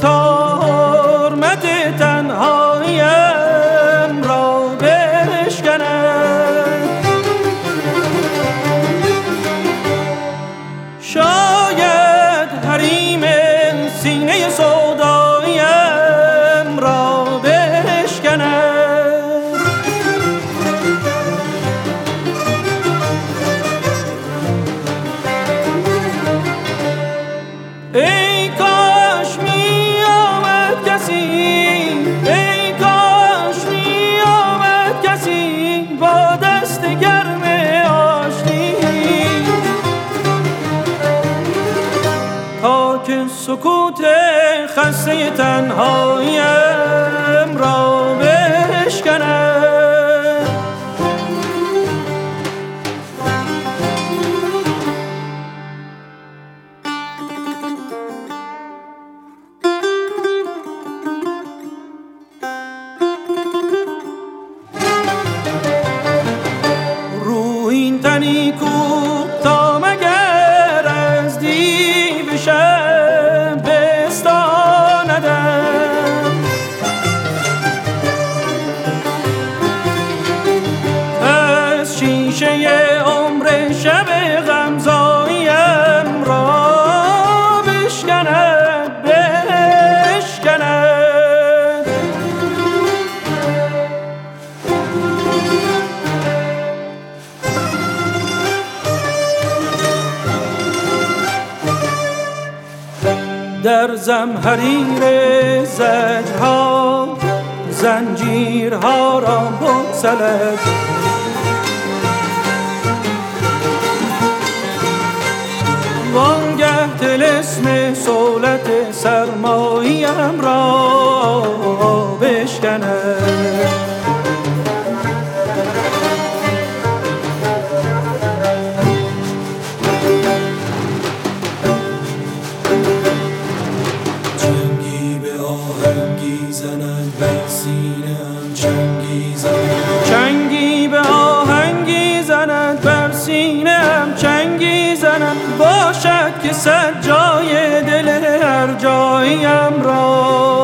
تا حرمت تنهاییم را بشکند. شاید حریم سینه سوداییم را بشکند. ای کاش می آمد کسی، ای کاش می آمد کسی با دست گرم آشتی، تا که سکوت خسته تنهاییم را بشکند. این تنی کو تا مگر از دیو شب بستاندم، از شیشه عمر شب غمزاییم را بشکند، بشکند. در زمهریر زجرها زنجیرها را بگسلد، وانگه طلسم صولت سرماییم را بشکند. چنگی به آهنگی زند بر سینه‌ام، چنگی زند باشد که صد جای دل هر جاییم را